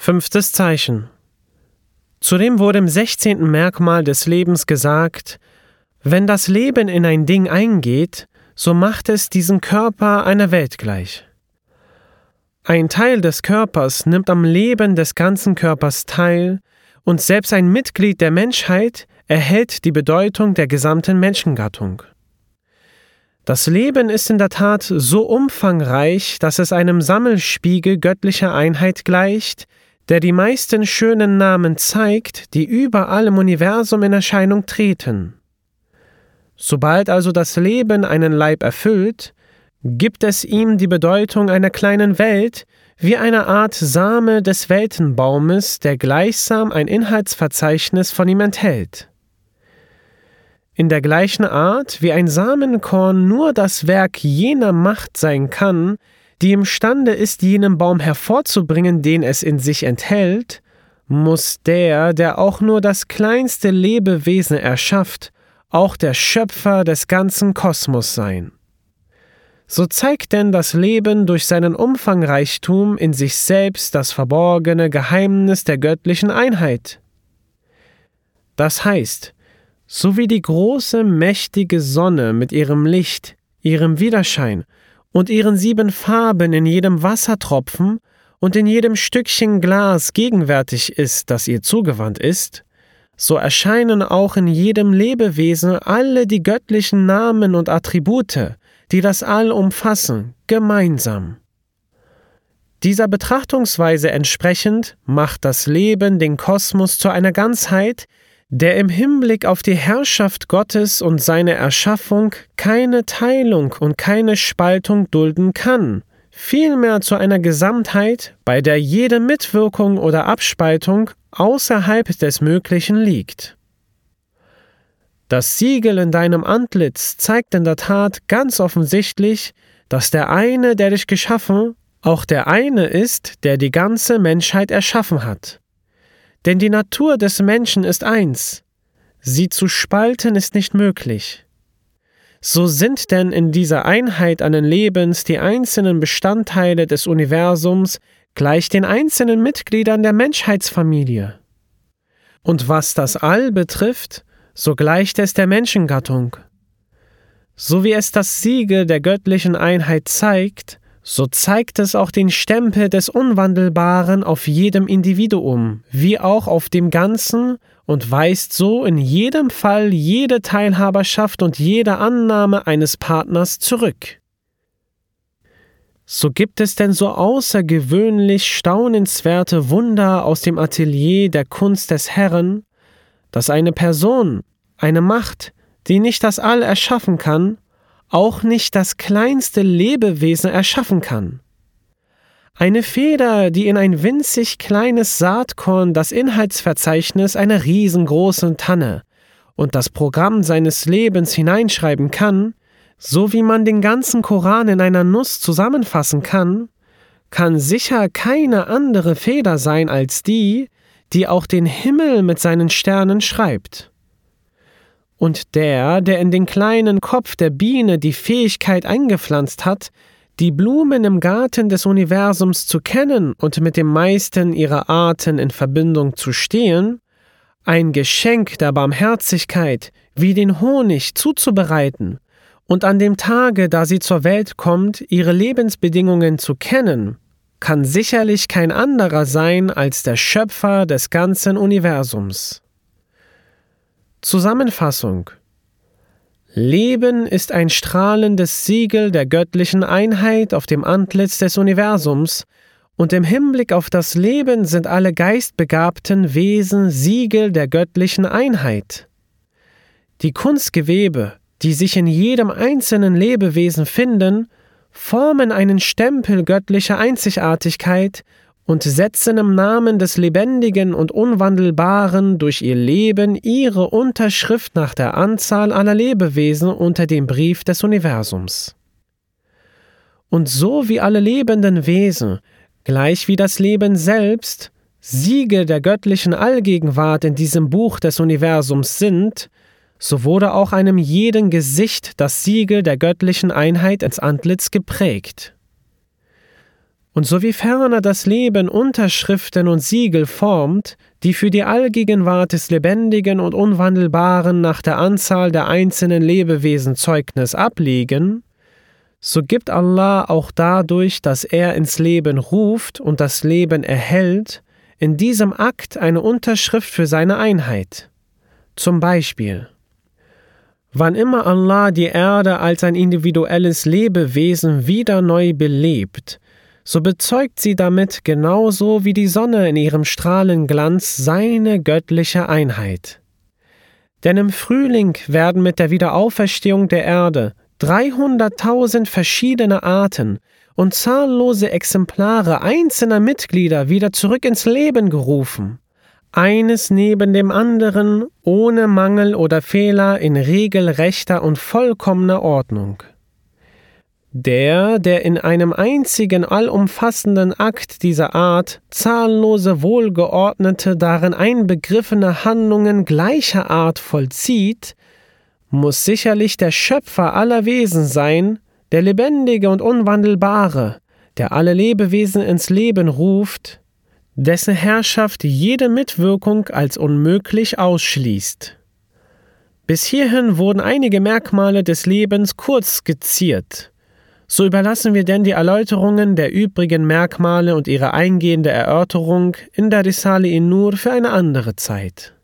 5. Zeichen. Zudem wurde im 16. Merkmal des Lebens gesagt: Wenn das Leben in ein Ding eingeht, so macht es diesen Körper einer Welt gleich. Ein Teil des Körpers nimmt am Leben des ganzen Körpers teil, und selbst ein Mitglied der Menschheit erhält die Bedeutung der gesamten Menschengattung. Das Leben ist in der Tat so umfangreich, dass es einem Sammelspiegel göttlicher Einheit gleicht, der die meisten schönen Namen zeigt, die überall im Universum in Erscheinung treten. Sobald also das Leben einen Leib erfüllt, gibt es ihm die Bedeutung einer kleinen Welt, wie eine Art Same des Weltenbaumes, der gleichsam ein Inhaltsverzeichnis von ihm enthält. In der gleichen Art, wie ein Samenkorn nur das Werk jener Macht sein kann, die imstande ist, jenen Baum hervorzubringen, den es in sich enthält, muss der auch nur das kleinste Lebewesen erschafft, auch der Schöpfer des ganzen Kosmos sein. So zeigt denn das Leben durch seinen Umfangreichtum in sich selbst das verborgene Geheimnis der göttlichen Einheit. Das heißt, so wie die große, mächtige Sonne mit ihrem Licht, ihrem Widerschein und ihren 7 Farben in jedem Wassertropfen und in jedem Stückchen Glas gegenwärtig ist, das ihr zugewandt ist, so erscheinen auch in jedem Lebewesen alle die göttlichen Namen und Attribute, die das All umfassen, gemeinsam. Dieser Betrachtungsweise entsprechend macht das Leben den Kosmos zu einer Ganzheit, der im Hinblick auf die Herrschaft Gottes und seine Erschaffung keine Teilung und keine Spaltung dulden kann, vielmehr zu einer Gesamtheit, bei der jede Mitwirkung oder Abspaltung außerhalb des Möglichen liegt. Das Siegel in deinem Antlitz zeigt in der Tat ganz offensichtlich, dass der eine, der dich geschaffen, auch der eine ist, der die ganze Menschheit erschaffen hat. Denn die Natur des Menschen ist eins, sie zu spalten ist nicht möglich. So sind denn in dieser Einheit allen Lebens die einzelnen Bestandteile des Universums gleich den einzelnen Mitgliedern der Menschheitsfamilie. Und was das All betrifft, so gleicht es der Menschengattung. So wie es das Siegel der göttlichen Einheit zeigt, so zeigt es auch den Stempel des Unwandelbaren auf jedem Individuum, wie auch auf dem Ganzen, und weist so in jedem Fall jede Teilhaberschaft und jede Annahme eines Partners zurück. So gibt es denn so außergewöhnlich staunenswerte Wunder aus dem Atelier der Kunst des Herrn, dass eine Person, eine Macht, die nicht das All erschaffen kann, auch nicht das kleinste Lebewesen erschaffen kann. Eine Feder, die in ein winzig kleines Saatkorn das Inhaltsverzeichnis einer riesengroßen Tanne und das Programm seines Lebens hineinschreiben kann, so wie man den ganzen Koran in einer Nuss zusammenfassen kann sicher keine andere Feder sein als die, die auch den Himmel mit seinen Sternen schreibt. Und der in den kleinen Kopf der Biene die Fähigkeit eingepflanzt hat, die Blumen im Garten des Universums zu kennen und mit dem meisten ihrer Arten in Verbindung zu stehen, ein Geschenk der Barmherzigkeit wie den Honig zuzubereiten und an dem Tage, da sie zur Welt kommt, ihre Lebensbedingungen zu kennen, kann sicherlich kein anderer sein als der Schöpfer des ganzen Universums. Zusammenfassung: Leben ist ein strahlendes Siegel der göttlichen Einheit auf dem Antlitz des Universums, und im Hinblick auf das Leben sind alle geistbegabten Wesen Siegel der göttlichen Einheit. Die Kunstgewebe, die sich in jedem einzelnen Lebewesen finden, formen einen Stempel göttlicher Einzigartigkeit und setzen im Namen des Lebendigen und Unwandelbaren durch ihr Leben ihre Unterschrift nach der Anzahl aller Lebewesen unter dem Brief des Universums. Und so wie alle lebenden Wesen, gleich wie das Leben selbst, Siegel der göttlichen Allgegenwart in diesem Buch des Universums sind, so wurde auch einem jeden Gesicht das Siegel der göttlichen Einheit ins Antlitz geprägt. Und so wie ferner das Leben Unterschriften und Siegel formt, die für die Allgegenwart des Lebendigen und Unwandelbaren nach der Anzahl der einzelnen Lebewesen Zeugnis ablegen, so gibt Allah auch dadurch, dass er ins Leben ruft und das Leben erhält, in diesem Akt eine Unterschrift für seine Einheit. Zum Beispiel: Wann immer Allah die Erde als ein individuelles Lebewesen wieder neu belebt, so bezeugt sie damit genauso wie die Sonne in ihrem Strahlenglanz seine göttliche Einheit. Denn im Frühling werden mit der Wiederauferstehung der Erde 300.000 verschiedene Arten und zahllose Exemplare einzelner Mitglieder wieder zurück ins Leben gerufen, eines neben dem anderen, ohne Mangel oder Fehler, in regelrechter und vollkommener Ordnung. Der in einem einzigen allumfassenden Akt dieser Art zahllose wohlgeordnete, darin einbegriffene Handlungen gleicher Art vollzieht, muss sicherlich der Schöpfer aller Wesen sein, der Lebendige und Unwandelbare, der alle Lebewesen ins Leben ruft, dessen Herrschaft jede Mitwirkung als unmöglich ausschließt. Bis hierhin wurden einige Merkmale des Lebens kurz skizziert. So überlassen wir denn die Erläuterungen der übrigen Merkmale und ihre eingehende Erörterung in der Risale-i Nur für eine andere Zeit.